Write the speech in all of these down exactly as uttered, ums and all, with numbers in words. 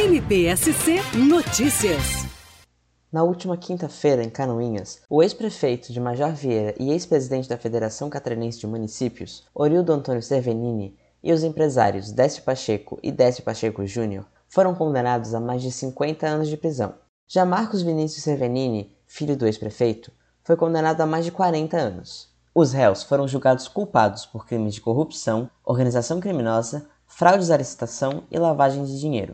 M P S C Notícias. Na última quinta-feira, em Canoinhas, o ex-prefeito de Major Vieira e ex-presidente da Federação Catarinense de Municípios, Orildo Antônio Cervenini, e os empresários Décio Pacheco e Décio Pacheco Júnior foram condenados a mais de cinquenta anos de prisão. Já Marcos Vinícius Cervenini, filho do ex-prefeito, foi condenado a mais de quarenta anos. Os réus foram julgados culpados por crimes de corrupção, organização criminosa, fraudes à licitação e lavagem de dinheiro.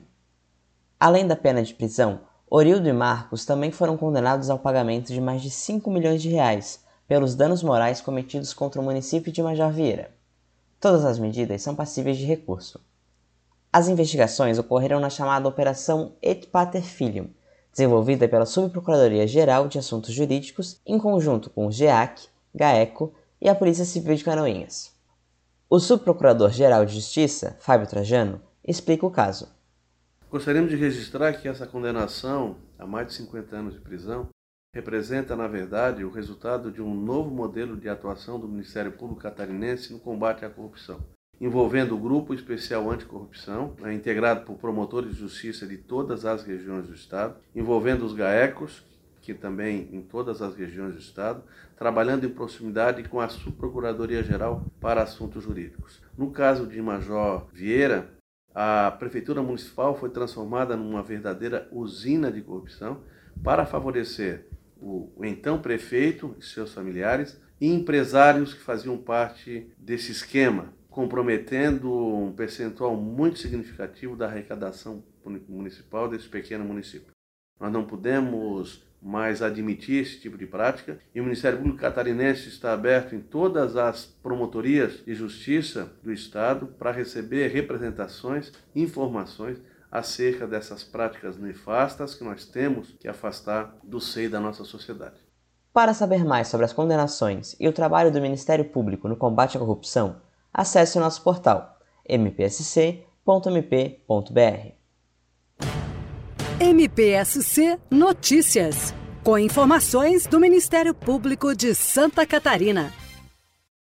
Além da pena de prisão, Orildo e Marcos também foram condenados ao pagamento de mais de cinco milhões de reais pelos danos morais cometidos contra o município de Major Vieira. Todas as medidas são passíveis de recurso. As investigações ocorreram na chamada Operação Et Pater Filium, desenvolvida pela Subprocuradoria-Geral de Assuntos Jurídicos em conjunto com o GEAC, GAECO e a Polícia Civil de Canoinhas. O Subprocurador-Geral de Justiça, Fábio Trajano, explica o caso. Gostaríamos de registrar que essa condenação a mais de cinquenta anos de prisão representa, na verdade, o resultado de um novo modelo de atuação do Ministério Público Catarinense no combate à corrupção, envolvendo o Grupo Especial Anticorrupção, né, integrado por promotores de justiça de todas as regiões do Estado, envolvendo os GAECOS, que também em todas as regiões do Estado, trabalhando em proximidade com a Subprocuradoria-Geral para Assuntos Jurídicos. No caso de Major Vieira, a Prefeitura Municipal foi transformada numa verdadeira usina de corrupção para favorecer o, o então prefeito e seus familiares e empresários que faziam parte desse esquema, comprometendo um percentual muito significativo da arrecadação municipal desse pequeno município. Nós não podemos mais admitir esse tipo de prática e o Ministério Público Catarinense está aberto em todas as promotorias de justiça do Estado para receber representações e informações acerca dessas práticas nefastas que nós temos que afastar do seio da nossa sociedade. Para saber mais sobre as condenações e o trabalho do Ministério Público no combate à corrupção, acesse o nosso portal m p s c ponto m p ponto b r. M P S C Notícias, com informações do Ministério Público de Santa Catarina.